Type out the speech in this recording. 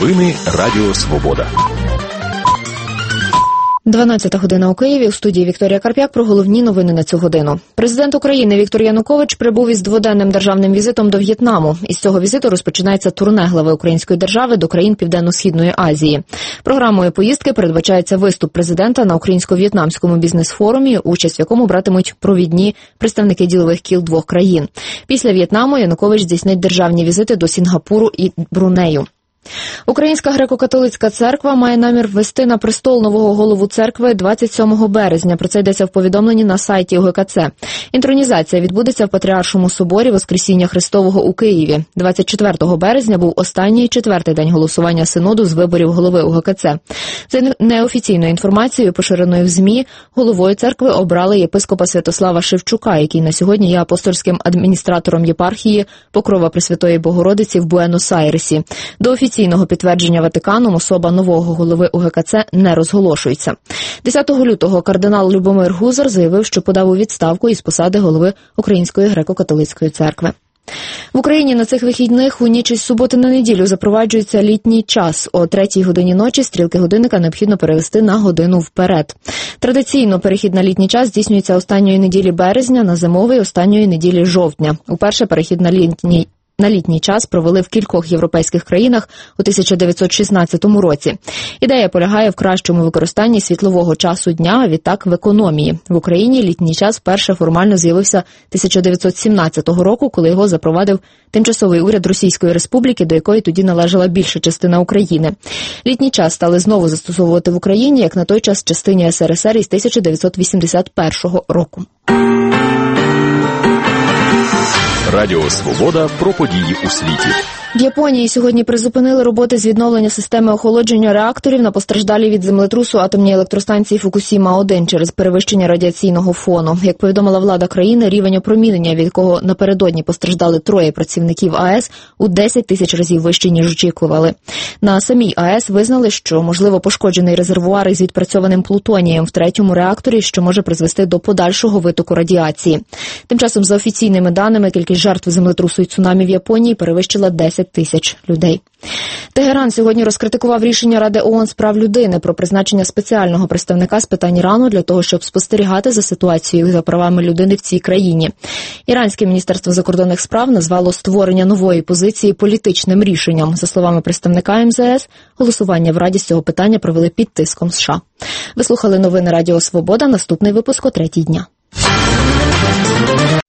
Новини Радіо Свобода. 12 година у Києві. У студії Вікторія Карп'як про головні новини на цю годину. Президент України Віктор Янукович прибув із дводенним державним візитом до В'єтнаму. Із цього візиту розпочинається турне глави української держави до країн Південно-Східної Азії. Програмою поїздки передбачається виступ президента на українсько-в'єтнамському бізнес-форумі, участь в якому братимуть провідні представники ділових кіл двох країн. Після В'єтнаму Янукович здійснить державні візити до Сінгапуру і Брунею. Українська греко-католицька церква має намір ввести на престол нового голову церкви 27 березня. Про це йдеться в повідомленні на сайті УГКЦ. Інтронізація відбудеться в Патріаршому соборі Воскресіння Христового у Києві. 24 березня був останній четвертий день голосування синоду з виборів голови УГКЦ. За неофіційною інформацією, поширеною в ЗМІ, головою церкви обрали єпископа Святослава Шевчука, який на сьогодні є апостольським адміністратором єпархії Покрова Пресвятої Богородиці в Буенос-Айресі. До офіційного підтвердження Ватиканом особа нового голови УГКЦ не розголошується. 10 лютого кардинал Любомир Гузар заявив, що подав у відставку із посади голови Української греко-католицької церкви. В Україні на цих вихідних у ніч із суботи на неділю запроваджується літній час. О 3-й годині ночі стрілки годинника необхідно перевести на годину вперед. Традиційно перехід на літній час здійснюється останньої неділі березня на зимовий останньої неділі жовтня. Уперше перехід на літній час провели в кількох європейських країнах у 1916 році. Ідея полягає в кращому використанні світлового часу дня, а відтак в економії. В Україні літній час вперше формально з'явився 1917 року, коли його запровадив тимчасовий уряд Російської Республіки, до якої тоді належала більша частина України. Літній час стали знову застосовувати в Україні, як на той час частині СРСР із 1981 року. Радіо Свобода про події у світі. В Японії сьогодні призупинили роботи з відновлення системи охолодження реакторів на постраждалій від землетрусу атомній електростанції Фукусіма-1 через перевищення радіаційного фону. Як повідомила влада країни, рівень опромінення, від якого напередодні постраждали 3 працівників АЕС, у 10 тисяч разів вищий, ніж очікували. На самій АЕС визнали, що, можливо, пошкоджений резервуар із відпрацьованим плутонієм в 3-му реакторі, що може призвести до подальшого витоку радіації. Тим часом, за офіційними даними, кількість жертв землетрусу і цунамі в Японії перевищила 10 тисяч людей. Тегеран сьогодні розкритикував рішення Ради ООН з прав людини про призначення спеціального представника з питань Ірану для того, щоб спостерігати за ситуацією за правами людини в цій країні. Іранське міністерство закордонних справ назвало створення нової позиції політичним рішенням. За словами представника МЗС, голосування в Раді з цього питання провели під тиском США. Ви слухали новини Радіо Свобода. Наступний випуск о 3-й дня.